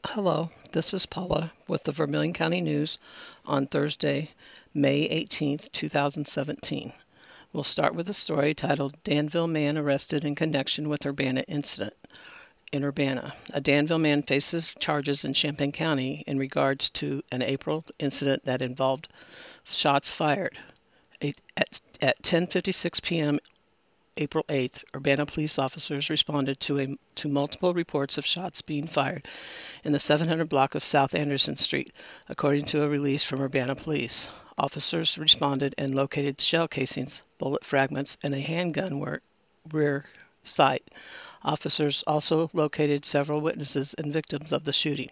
Hello, this is Paula with the Vermilion County News on Thursday, May 18th, 2017. We'll start with a story titled Danville Man Arrested in Connection with Urbana Incident. In Urbana, a Danville man faces charges in Champaign County in regards to an April incident that involved shots fired. At 10:56 p.m. April 8th, Urbana police officers responded to multiple reports of shots being fired in the 700 block of South Anderson Street, according to a release from Urbana Police. Officers responded and located shell casings, bullet fragments, and a handgun rear sight. Officers also located several witnesses and victims of the shooting.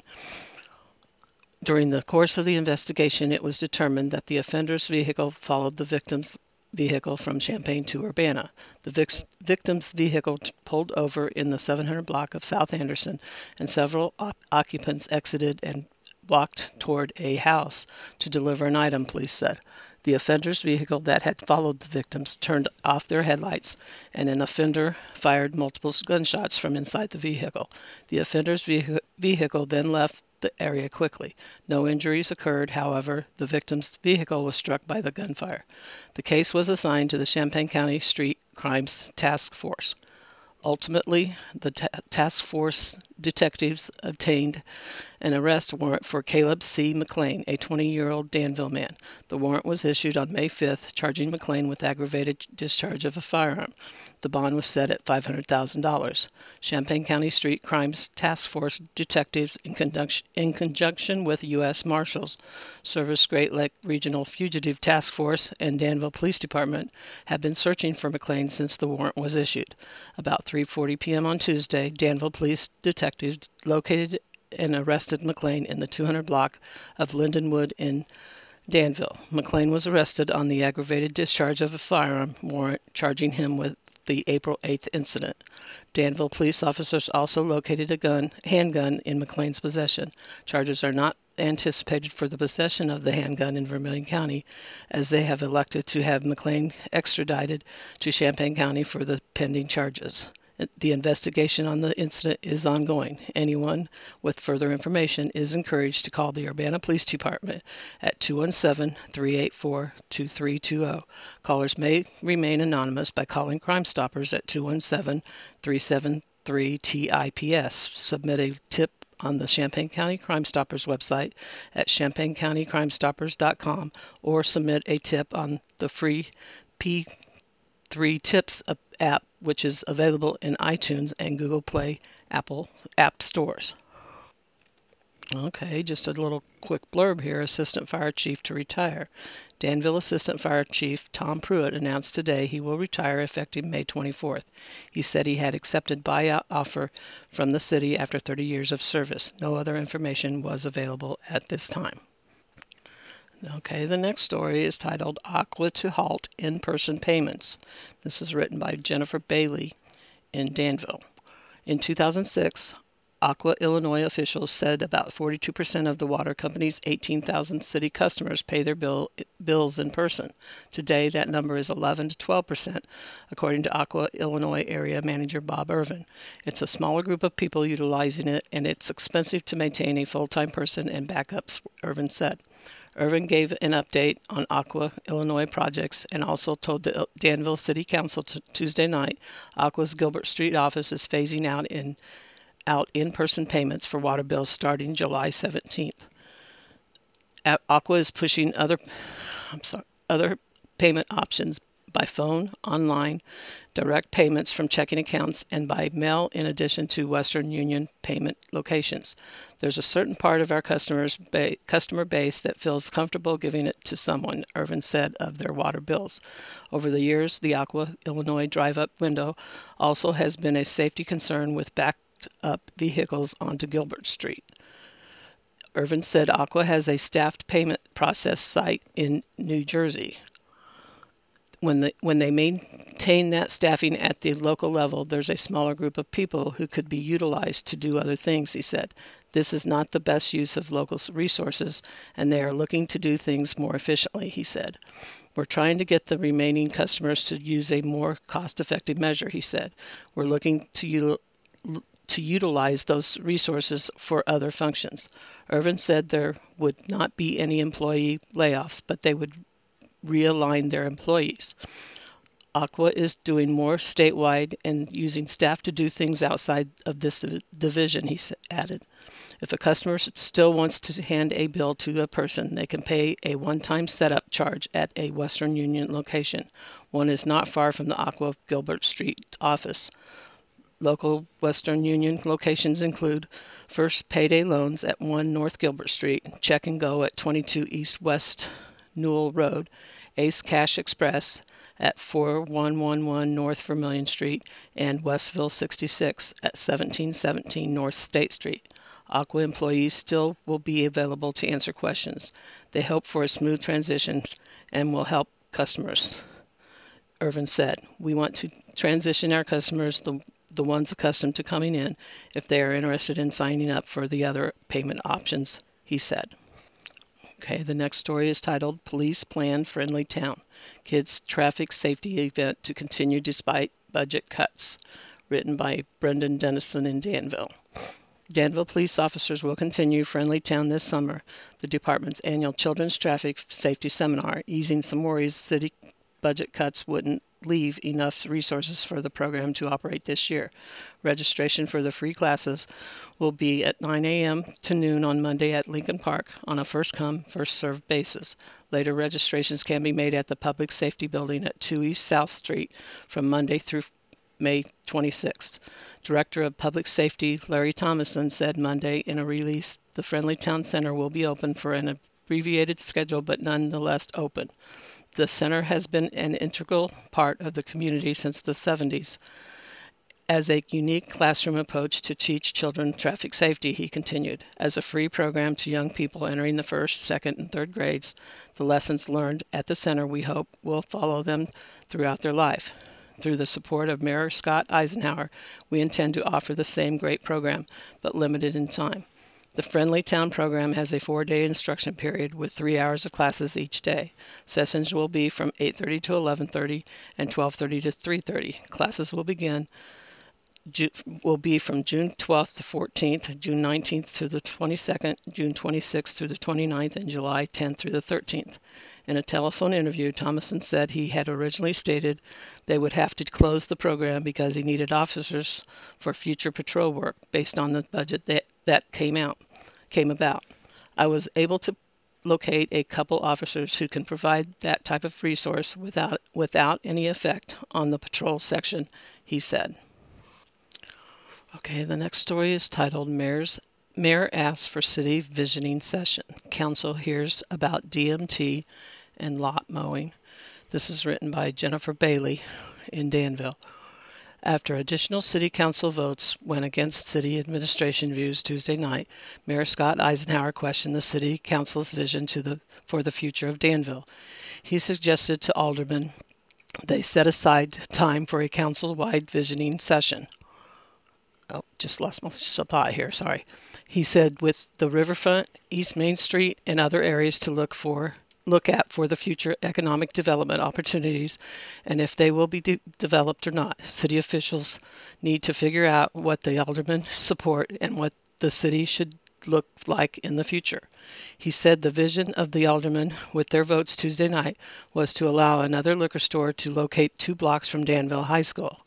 During the course of the investigation, it was determined that the offender's vehicle followed the victim's vehicle from Champaign to Urbana. The victim's vehicle pulled over in the 700 block of South Anderson, and several occupants exited and walked toward a house to deliver an item, police said. The offender's vehicle that had followed the victims turned off their headlights, and an offender fired multiple gunshots from inside the vehicle. The offender's vehicle then left the area quickly. No injuries occurred, however, the victim's vehicle was struck by the gunfire. The case was assigned to the Champaign County Street Crimes Task Force. Ultimately, the task force detectives obtained an arrest warrant for Caleb C. McLean, a 20-year-old Danville man. The warrant was issued on May 5th, charging McLean with aggravated discharge of a firearm. The bond was set at $500,000. Champaign County Street Crimes Task Force detectives, in conjunction with U.S. Marshals Service Great Lake Regional Fugitive Task Force and Danville Police Department, have been searching for McLean since the warrant was issued. About 3:40 p.m. on Tuesday, Danville police detectives located and arrested McLean in the 200 block of Lindenwood in Danville. McLean was arrested on the aggravated discharge of a firearm warrant, charging him with the April 8th incident. Danville police officers also located a handgun in McLean's possession. Charges are not anticipated for the possession of the handgun in Vermilion County, as they have elected to have McLean extradited to Champaign County for the pending charges. The investigation on the incident is ongoing. Anyone with further information is encouraged to call the Urbana Police Department at 217-384-2320. Callers may remain anonymous by calling Crime Stoppers at 217-373-TIPS. Submit a tip on the Champaign County Crime Stoppers website at champaigncountycrimestoppers.com, or submit a tip on the free P3 Tips app, which is available in iTunes and Google Play Apple app stores. Okay, just a little quick blurb here. Assistant Fire Chief to retire. Danville Assistant Fire Chief Tom Pruitt announced today he will retire effective May 24th. He said he had accepted buyout offer from the city after 30 years of service. No other information was available at this time. Okay, the next story is titled Aqua to Halt In-Person Payments. This is written by Jennifer Bailey in Danville. In 2006, Aqua Illinois officials said about 42% of the water company's 18,000 city customers pay their bills in person. Today, that number is 11 to 12%, according to Aqua Illinois area manager Bob Irvin. It's a smaller group of people utilizing it, and it's expensive to maintain a full-time person and backups, Irvin said. Irvin gave an update on Aqua Illinois projects and also told the Danville City Council Tuesday night Aqua's Gilbert Street office is phasing out in-person payments for water bills starting July 17th. Aqua is pushing other payment options by phone, online, direct payments from checking accounts, and by mail, in addition to Western Union payment locations. There's a certain part of our customer base that feels comfortable giving it to someone, Irvin said of their water bills. Over the years, the Aqua Illinois drive-up window also has been a safety concern with backed up vehicles onto Gilbert Street. Irvin said Aqua has a staffed payment process site in New Jersey. When they maintain that staffing at the local level, there's a smaller group of people who could be utilized to do other things, he said. This is not the best use of local resources, and they are looking to do things more efficiently, he said. We're trying to get the remaining customers to use a more cost-effective measure, he said. We're looking to to utilize those resources for other functions. Irvin said there would not be any employee layoffs, but they would realign their employees. Aqua is doing more statewide and using staff to do things outside of this division, he added. If a customer still wants to hand a bill to a person, they can pay a one-time setup charge at a Western Union location. One is not far from the Aqua Gilbert Street office. Local Western Union locations include First Payday Loans at 1 North Gilbert Street, Check and Go at 22 East West Newell Road, Ace Cash Express at 4111 North Vermilion Street, and Westville 66 at 1717 North State Street. Aqua employees still will be available to answer questions. They hope for a smooth transition and will help customers, Irvin said. We want to transition our customers, the ones accustomed to coming in, if they are interested in signing up for the other payment options, he said. Okay, the next story is titled Police Plan Friendly Town. Kids Traffic Safety Event to Continue Despite Budget Cuts. Written by Brendan Dennison in Danville. Danville police officers will continue Friendly Town this summer, the department's annual Children's Traffic Safety Seminar, easing some worries city budget cuts wouldn't leave enough resources for the program to operate this year. Registration for the free classes will be at 9 a.m. to noon on Monday at Lincoln Park on a first-come, first-served basis. Later registrations can be made at the Public Safety Building at 2 East South Street from Monday through May 26th. Director of Public Safety Larry Thomason said Monday in a release the Friendly Town Center will be open for an abbreviated schedule but nonetheless open. The center has been an integral part of the community since the 70s as a unique classroom approach to teach children traffic safety, he continued. As a free program to young people entering the first, second, and third grades, the lessons learned at the center we hope will follow them throughout their life. Through the support of Mayor Scott Eisenhower, we intend to offer the same great program, but limited in time. The Friendly Town program has a 4-day instruction period with 3 hours of classes each day. Sessions will be from 8:30 to 11:30 and 12:30 to 3:30. Classes will be from June 12th to 14th, June 19th to the 22nd, June 26th through the 29th, and July 10th through the 13th. In a telephone interview, Thomason said he had originally stated they would have to close the program because he needed officers for future patrol work based on the budget that came about. I was able to locate a couple officers who can provide that type of resource without any effect on the patrol section, he said. Okay, the next story is titled Mayor Asks for City Visioning Session. Council hears about DMT and lot mowing. This is written by Jennifer Bailey in Danville. After additional city council votes went against city administration views Tuesday night, Mayor Scott Eisenhower questioned the city council's vision for the future of Danville. He suggested to aldermen they set aside time for a council-wide visioning session. Oh, just lost my supply here, sorry. He said with the riverfront, East Main Street, and other areas to look at for the future economic development opportunities and if they will be developed or not. City officials need to figure out what the aldermen support and what the city should look like in the future. He said the vision of the aldermen with their votes Tuesday night was to allow another liquor store to locate 2 blocks from Danville High School.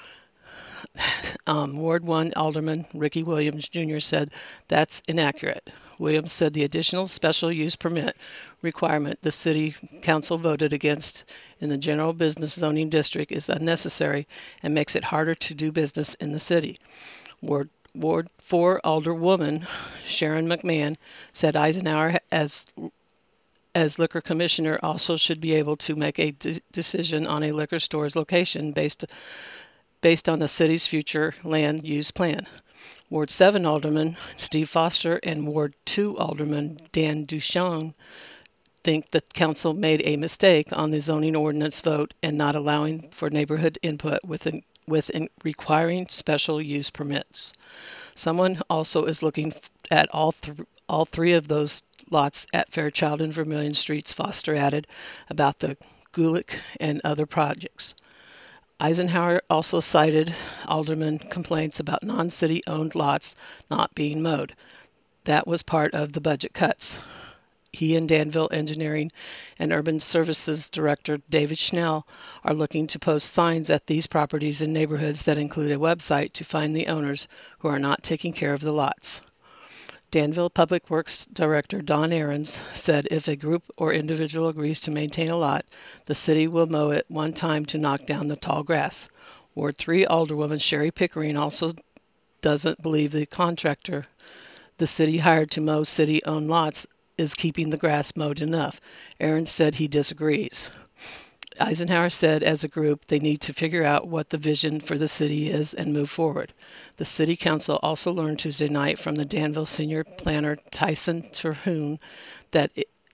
Ward 1 Alderman Ricky Williams Jr. said that's inaccurate. Williams said the additional special use permit requirement the City Council voted against in the general business zoning district is unnecessary and makes it harder to do business in the city. Ward 4 Alderwoman Sharon McMahon said Eisenhower as liquor commissioner also should be able to make a decision on a liquor store's location based on the city's future land use plan. Ward 7 Alderman Steve Foster and Ward 2 Alderman Dan Duchon think the council made a mistake on the zoning ordinance vote and not allowing for neighborhood input with requiring special use permits. Someone also is looking at all 3 of those lots at Fairchild and Vermilion Streets, Foster added, about the Gulick and other projects. Eisenhower also cited alderman complaints about non-city owned lots not being mowed. That was part of the budget cuts. He and Danville Engineering and Urban Services Director David Schnell are looking to post signs at these properties in neighborhoods that include a website to find the owners who are not taking care of the lots. Danville Public Works Director Don Aarons said if a group or individual agrees to maintain a lot, the city will mow it one time to knock down the tall grass. Ward 3 Alderwoman Sherry Pickering also doesn't believe the contractor the city hired to mow city-owned lots is keeping the grass mowed enough. Aarons said he disagrees. Eisenhower said as a group they need to figure out what the vision for the city is and move forward. The city council also learned Tuesday night from the Danville senior planner Tyson Terhune that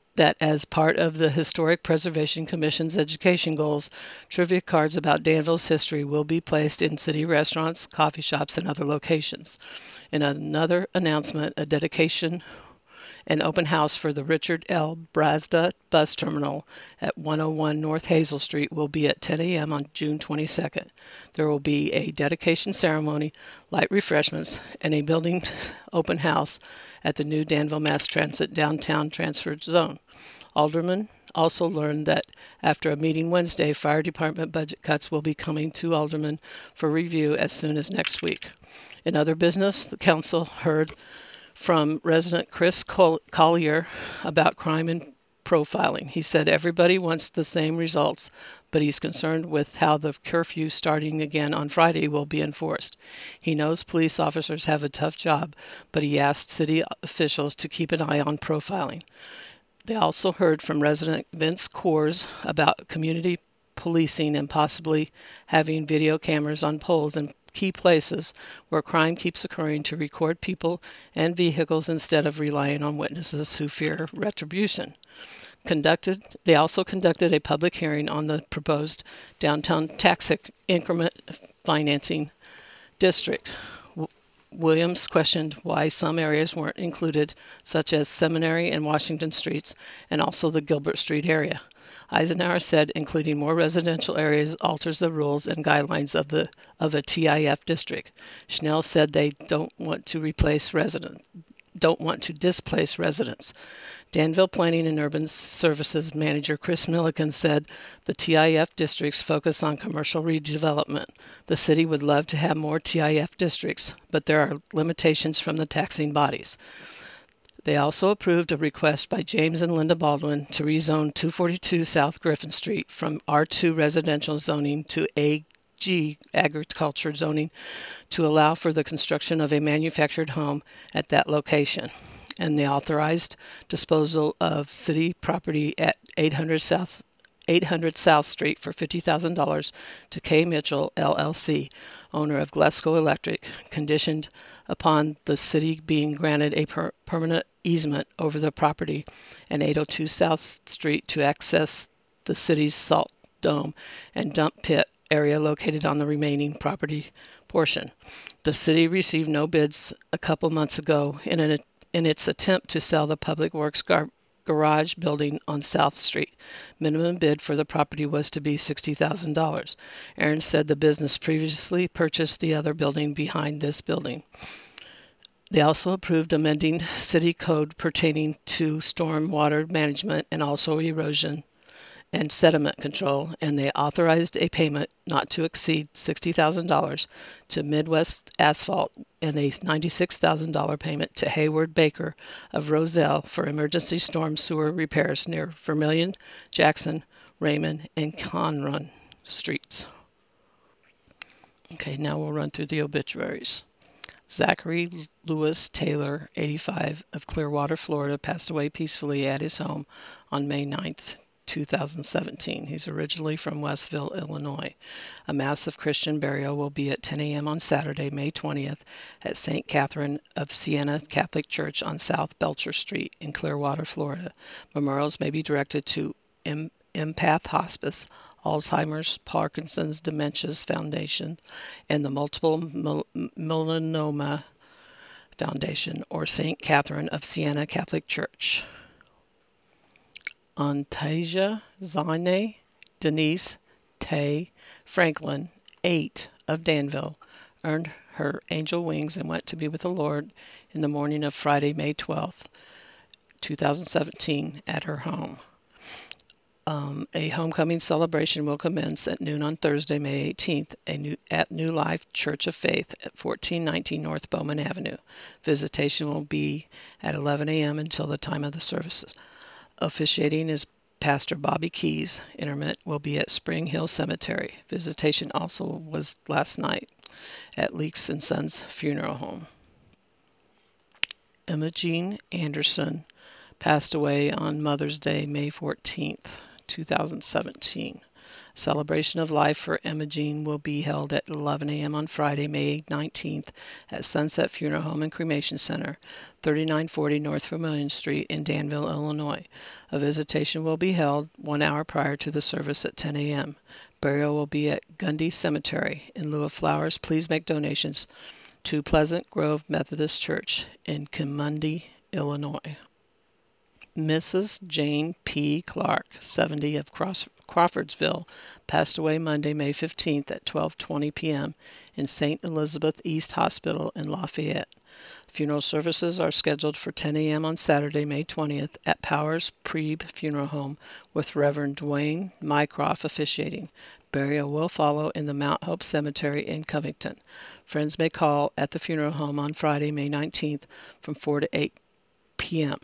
as part of the Historic Preservation Commission's education goals, trivia cards about Danville's history will be placed in city restaurants, coffee shops, and other locations. In another announcement, a dedication and open house for the Richard L. Brazda bus terminal at 101 North Hazel Street will be at 10 a.m. on June 22nd. There will be a dedication ceremony, light refreshments, and a building open house at the new Danville Mass Transit downtown transfer zone. Alderman also learned that after a meeting Wednesday, fire department budget cuts will be coming to Alderman for review as soon as next week. In other business, the council heard from resident Chris Collier about crime and profiling. He said everybody wants the same results, but he's concerned with how the curfew starting again on Friday will be enforced. He knows police officers have a tough job, but he asked city officials to keep an eye on profiling. They also heard from resident Vince Coors about community policing and possibly having video cameras on poles in key places where crime keeps occurring to record people and vehicles instead of relying on witnesses who fear retribution. They also conducted a public hearing on the proposed downtown tax increment financing district. Williams questioned why some areas weren't included, such as Seminary and Washington Streets, and also the Gilbert Street area. Eisenhower said including more residential areas alters the rules and guidelines of a TIF district. Schnell said they don't want to displace residents. Danville Planning and Urban Services Manager Chris Milliken said the TIF districts focus on commercial redevelopment. The city would love to have more TIF districts, but there are limitations from the taxing bodies. They also approved a request by James and Linda Baldwin to rezone 242 South Griffin Street from R2 residential zoning to AG agriculture zoning to allow for the construction of a manufactured home at that location. And they authorized disposal of city property at 800 South Street for $50,000 to K. Mitchell, LLC, owner of Glasgow Electric, conditioned upon the city being granted a permanent easement over the property, and 802 South Street to access the city's salt dome and dump pit area located on the remaining property portion. The city received no bids a couple months ago in its attempt to sell the Public Works garage building on South Street. Minimum bid for the property was to be $60,000. Aaron said the business previously purchased the other building behind this building. They also approved amending city code pertaining to storm water management and also erosion and sediment control, and they authorized a payment not to exceed $60,000 to Midwest Asphalt and a $96,000 payment to Hayward Baker of Roselle for emergency storm sewer repairs near Vermilion, Jackson, Raymond, and Conron streets. Okay, now we'll run through the obituaries. Zachary Lewis Taylor, 85, of Clearwater, Florida, passed away peacefully at his home on May 9th, 2017. He's originally from Westville, Illinois. A massive Christian burial will be at 10 a.m. on Saturday, May 20th, at St. Catherine of Siena Catholic Church on South Belcher Street in Clearwater, Florida. Memorials may be directed to Empath Hospice, Alzheimer's, Parkinson's, Dementias Foundation, and the Multiple Melanoma Foundation, or St. Catherine of Siena Catholic Church. Antasia Zane Denise Tay Franklin 8 of Danville earned her angel wings and went to be with the Lord in the morning of Friday, May 12th, 2017, at her home. A homecoming celebration will commence at noon on Thursday, May 18th, at New Life Church of Faith at 1419 North Bowman Avenue. Visitation will be at 11 a.m. until the time of the services. Officiating is Pastor Bobby Keys. Interment will be at Spring Hill Cemetery. Visitation also was last night at Leaks and Sons Funeral Home. Emma Jean Anderson passed away on Mother's Day, May 14th, 2017. Celebration of life for Emma Jean will be held at 11 a.m. on Friday, May 19th at Sunset Funeral Home and Cremation Center, 3940 North Vermilion Street in Danville, Illinois. A visitation will be held 1 hour prior to the service at 10 a.m. Burial will be at Gundy Cemetery. In lieu of flowers, please make donations to Pleasant Grove Methodist Church in Kimundi, Illinois. Mrs. Jane P. Clark, 70, of Crawfordsville, passed away Monday, May 15th at 12:20 p.m. in St. Elizabeth East Hospital in Lafayette. Funeral services are scheduled for 10 a.m. on Saturday, May 20th at Powers Preeb Funeral Home with Reverend Dwayne Mycroft officiating. Burial will follow in the Mount Hope Cemetery in Covington. Friends may call at the funeral home on Friday, May 19th from 4 to 8 p.m.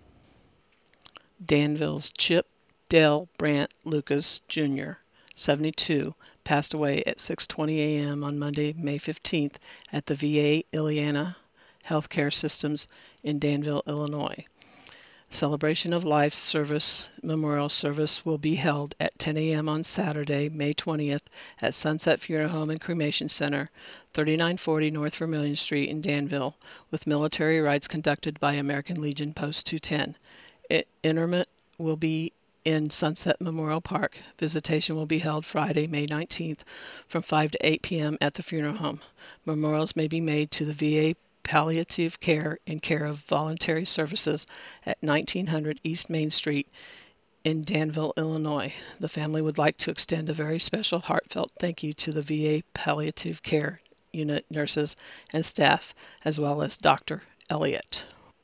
Danville's Chip Dale Brant Lucas, Jr., 72, passed away at 6:20 a.m. on Monday, May 15th at the VA Ileana Healthcare Systems in Danville, Illinois. Celebration of Life service memorial service will be held at 10 a.m. on Saturday, May 20th at Sunset Funeral Home and Cremation Center, 3940 North Vermilion Street in Danville, with military rites conducted by American Legion Post 210. Interment will be in Sunset Memorial Park. Visitation will be held Friday, May 19th from 5 to 8 p.m. at the funeral home. Memorials may be made to the VA Palliative Care in care of Voluntary Services at 1900 East Main Street in Danville, Illinois. The family would like to extend a very special heartfelt thank you to the VA Palliative Care Unit nurses and staff, as well as Dr. Elliott.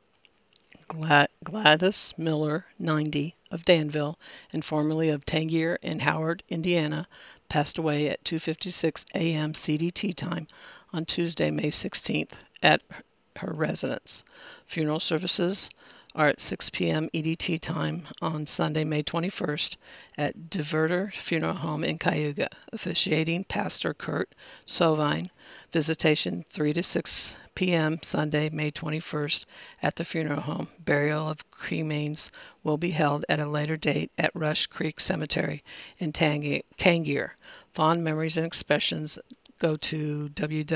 Gladys Miller, 90, of Danville, and formerly of Tangier and Howard, Indiana, passed away at 2:56 a.m. CDT time on Tuesday, May 16th at her residence. Funeral services are at 6 p.m. EDT time on Sunday, May 21st at Diverter Funeral Home in Cayuga. Officiating Pastor Kurt Sovine. Visitation 3 to 6 p.m. Sunday, May 21st at the funeral home. Burial of cremains will be held at a later date at Rush Creek Cemetery in Tangier. Fond memories and expressions go to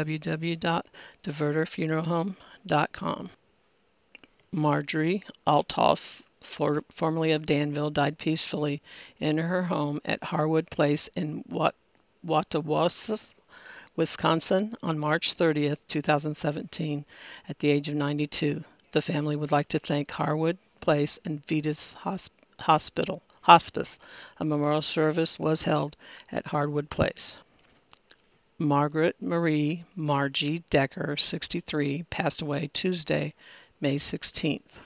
www.diverterfuneralhome.com. Marjorie Althoff, formerly of Danville, died peacefully in her home at Harwood Place in Wauwatosa, Wisconsin on March 30th, 2017, at the age of 92. The family would like to thank Harwood Place and Vitas Hospice. A memorial service was held at Harwood Place. Margaret Marie Margie Decker, 63, passed away Tuesday, May 16th.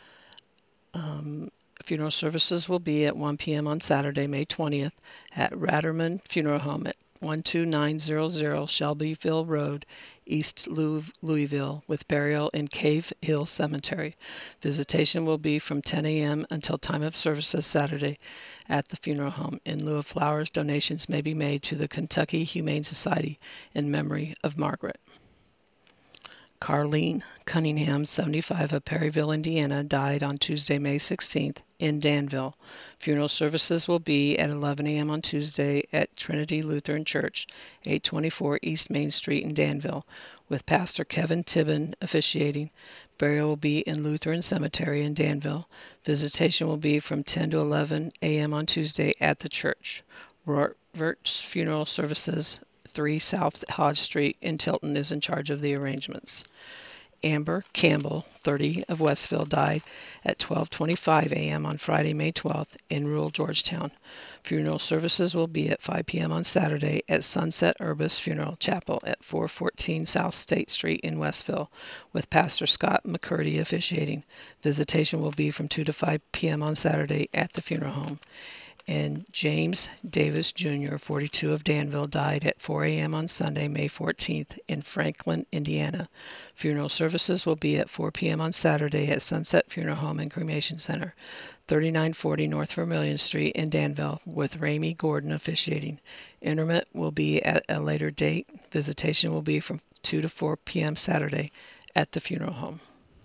Funeral services will be at 1 p.m. on Saturday, May 20th at Ratterman Funeral Home at 12900 Shelbyville Road, East Louisville, with burial in Cave Hill Cemetery. Visitation will be from 10 a.m. until time of services Saturday at the funeral home. In lieu of flowers, donations may be made to the Kentucky Humane Society in memory of Margaret. Carlene Cunningham, 75, of Perryville, Indiana, died on Tuesday, May 16th in Danville. Funeral services will be at 11 a.m. on Tuesday at Trinity Lutheran Church, 824 East Main Street in Danville, with Pastor Kevin Tibbin officiating. Burial will be in Lutheran Cemetery in Danville. Visitation will be from 10 to 11 a.m. on Tuesday at the church. Robert's Funeral Services, 3 South Hodge Street in Tilton, is in charge of the arrangements. Amber Campbell, 30, of Westville, died at 12:25 a.m. on Friday, May 12th, in rural Georgetown. Funeral services will be at 5 p.m. on Saturday at Sunset Urbis Funeral Chapel at 414 South State Street in Westville, with Pastor Scott McCurdy officiating. Visitation will be from 2 to 5 p.m. on Saturday at the funeral home. And James Davis Jr., 42, of Danville, died at 4 a.m. on Sunday, May 14th, in Franklin, Indiana. Funeral services will be at 4 p.m. on Saturday at Sunset Funeral Home and Cremation Center, 3940 North Vermilion Street in Danville, with Ramey Gordon officiating. Interment will be at a later date. Visitation will be from 2 to 4 p.m. Saturday at the funeral home.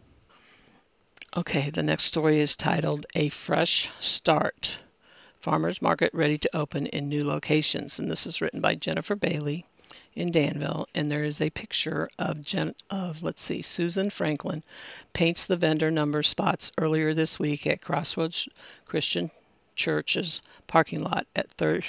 Okay, the next story is titled A Fresh Start. Farmers Market ready to open in new locations. And this is written by Jennifer Bailey in Danville. And there is a picture of Susan Franklin paints the vendor number spots earlier this week at Crossroads Christian Church's parking lot at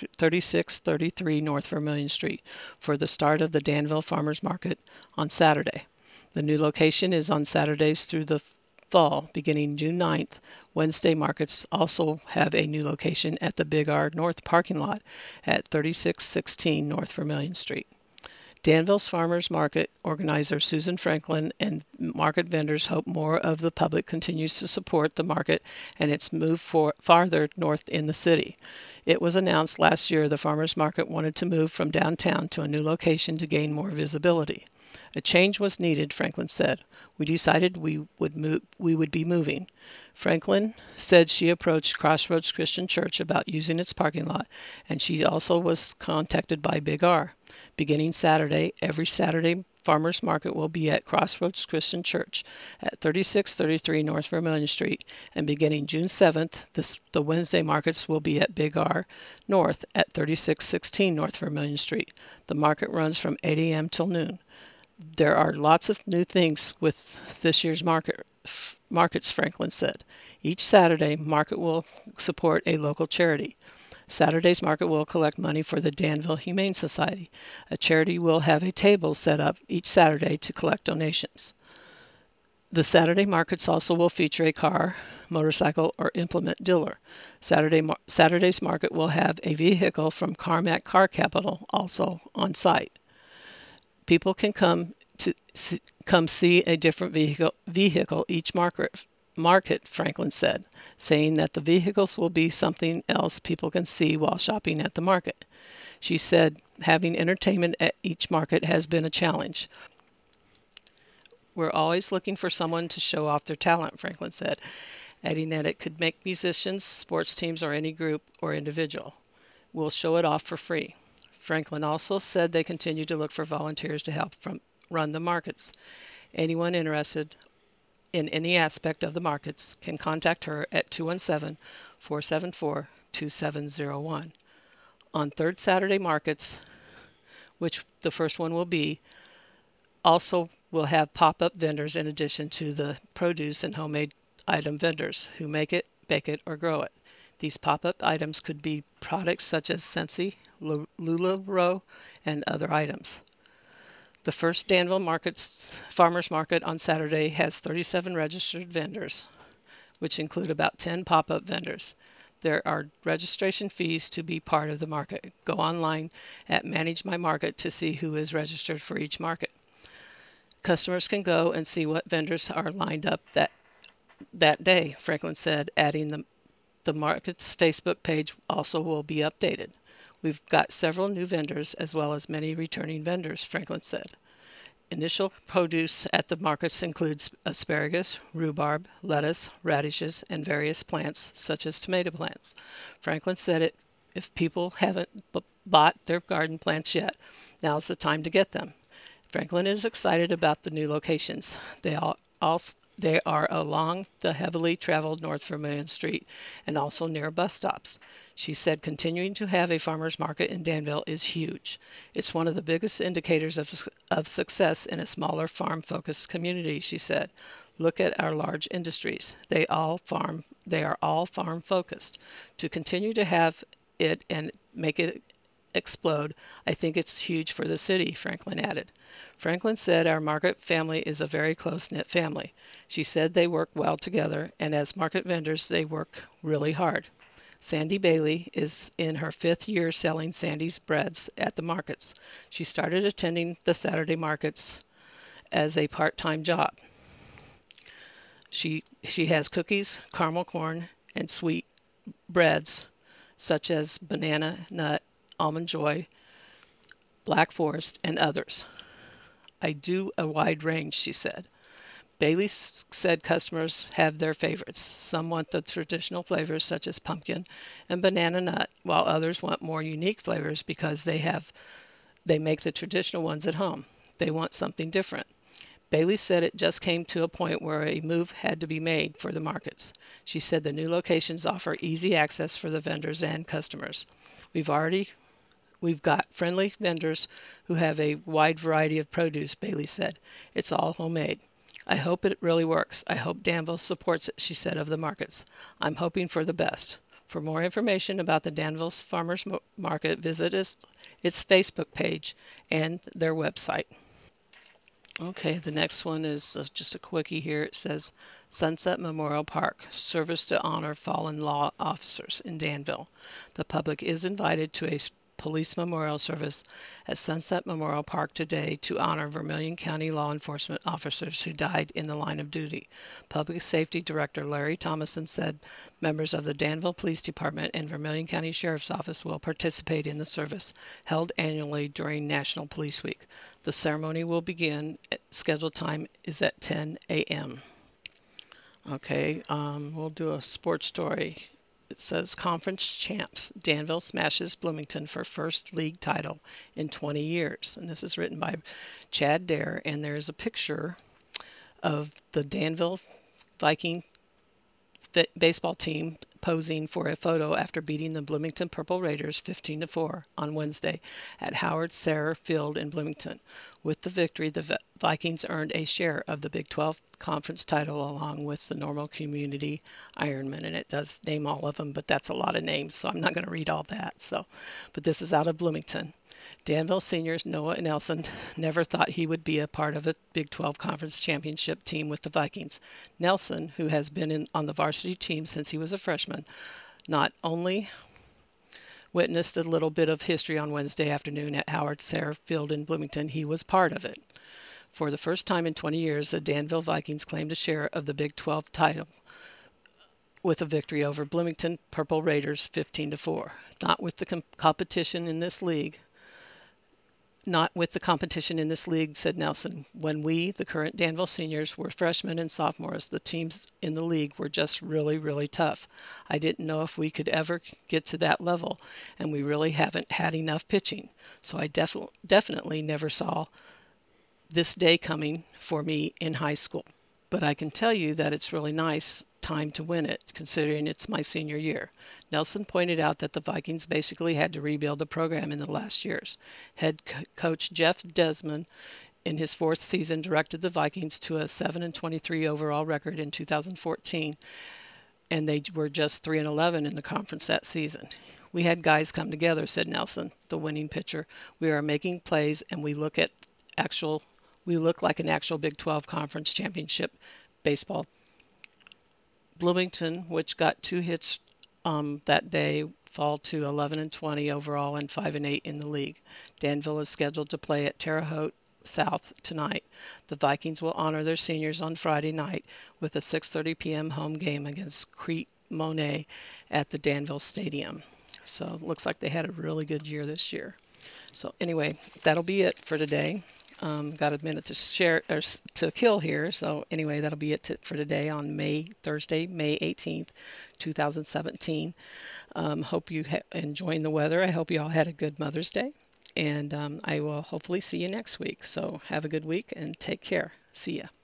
3633 North Vermilion Street for the start of the Danville Farmers Market on Saturday. The new location is on Saturdays through the fall, beginning June 9th. Wednesday markets also have a new location at the Big R North parking lot at 3616 North Vermilion Street. Danville's Farmers Market organizer Susan Franklin and market vendors hope more of the public continues to support the market and its move farther north in the city. It was announced last year the farmers market wanted to move from downtown to a new location to gain more visibility. A change was needed, Franklin said. We decided we would be moving. Franklin said she approached Crossroads Christian Church about using its parking lot, and she also was contacted by Big R. Beginning Saturday, every Saturday Farmers Market will be at Crossroads Christian Church at 3633 North Vermilion Street, and beginning June 7th, the Wednesday markets will be at Big R North at 3616 North Vermilion Street. The market runs from 8 a.m. till noon. There are lots of new things with this year's markets, Franklin said. Each Saturday, market will support a local charity. Saturday's market will collect money for the Danville Humane Society. A charity will have a table set up each Saturday to collect donations. The Saturday markets also will feature a car, motorcycle, or implement dealer. Saturday's market will have a vehicle from Carmack Car Capital also on site. People can come see a different vehicle each market, Franklin said, saying that the vehicles will be something else people can see while shopping at the market. She said having entertainment at each market has been a challenge. We're always looking for someone to show off their talent, Franklin said, adding that it could make musicians, sports teams, or any group or individual. We'll show it off for free. Franklin also said they continue to look for volunteers to help run the markets. Anyone interested in any aspect of the markets can contact her at 217-474-2701. On third Saturday markets, which the first one will be, also will have pop-up vendors in addition to the produce and homemade item vendors who make it, bake it, or grow it. These pop-up items could be products such as Scentsy, LuLaRoe, and other items. The first Danville Farmers Market on Saturday has 37 registered vendors, which include about 10 pop-up vendors. There are registration fees to be part of the market. Go online at Manage My Market to see who is registered for each market. Customers can go and see what vendors are lined up that day, Franklin said, adding the market's Facebook page also will be updated. We've got several new vendors as well as many returning vendors, Franklin said. Initial produce at the markets includes asparagus, rhubarb, lettuce, radishes, and various plants such as tomato plants. Franklin said if people haven't bought their garden plants yet, now's the time to get them. Franklin is excited about the new locations. They are along the heavily traveled North Vermilion Street and also near bus stops. She said continuing to have a farmer's market in Danville is huge. It's one of the biggest indicators of success in a smaller farm-focused community, she said. Look at our large industries. They are all farm-focused. To continue to have it and make it explode. I think it's huge for the city, Franklin added. Franklin said our Market family is a very close-knit family. She said they work well together, and as market vendors, they work really hard. Sandy Bailey is in her 5th year selling Sandy's breads at the markets. She started attending the Saturday markets as a part-time job. She has cookies, caramel corn, and sweet breads such as banana nut, almond joy, black forest, and others. I do a wide range, she said. Bailey said customers have their favorites. Some want the traditional flavors such as pumpkin and banana nut, while others want more unique flavors because they make the traditional ones at home. They want something different. Bailey said it just came to a point where a move had to be made for the markets. She said the new locations offer easy access for the vendors and customers. We've got friendly vendors who have a wide variety of produce, Bailey said. It's all homemade. I hope it really works. I hope Danville supports it, she said of the markets. I'm hoping for the best. For more information about the Danville Farmers Market, visit its Facebook page and their website. Okay, the next one is just a quickie here. It says Sunset Memorial Park, service to honor fallen law officers in Danville. The public is invited to a police memorial service at Sunset Memorial Park today to honor Vermilion County law enforcement officers who died in the line of duty. Public Safety Director Larry Thomason said members of the Danville Police Department and Vermilion County Sheriff's Office will participate in the service, held annually during National Police Week. The ceremony will begin. Scheduled time is at 10 a.m. Okay, we'll do a sports story. It says Conference Champs. Danville smashes Bloomington for first league title in 20 years. And this is written by Chad Dare. And there's a picture of the Danville Viking baseball team posing for a photo after beating the Bloomington Purple Raiders 15-4 on Wednesday at Howard Sayre Field in Bloomington. With the victory, the Vikings earned a share of the Big 12 conference title along with the Normal Community Ironman, and it does name all of them, but that's a lot of names, so I'm not going to read all that. But this is out of Bloomington. Danville seniors Noah Nelson never thought he would be a part of a Big 12 Conference championship team with the Vikings. Nelson, who has been on the varsity team since he was a freshman, not only witnessed a little bit of history on Wednesday afternoon at Howard Sayre Field in Bloomington, he was part of it. For the first time in 20 years, the Danville Vikings claimed a share of the Big 12 title with a victory over Bloomington Purple Raiders 15-4. Not with the competition in this league. Not with the competition in this league, said Nelson. When we, the current Danville seniors, were freshmen and sophomores, the teams in the league were just really, really tough. I didn't know if we could ever get to that level, and we really haven't had enough pitching. So I definitely never saw this day coming for me in high school. But I can tell you that it's really nice time to win it, considering it's my senior year. Nelson pointed out that the Vikings basically had to rebuild the program in the last years. Head coach Jeff Desmond, in his 4th season, directed the Vikings to a 7-23 overall record in 2014, and they were just 3-11 in the conference that season. We had guys come together, said Nelson, the winning pitcher. We are making plays, and we look like an actual Big 12 Conference Championship baseball. Bloomington, which got 2 hits that day, fall to 11-20 overall and 5-8 in the league. Danville is scheduled to play at Terre Haute South tonight. The Vikings will honor their seniors on Friday night with a 6:30 p.m. home game against Crete Monet at the Danville Stadium. So it looks like they had a really good year this year. So anyway, that'll be it for today. Got a minute to share or to kill here. So anyway, that'll be it for today on Thursday, May 18th, 2017. Hope you enjoying the weather. I hope you all had a good Mother's Day. And I will hopefully see you next week. So have a good week and take care. See ya.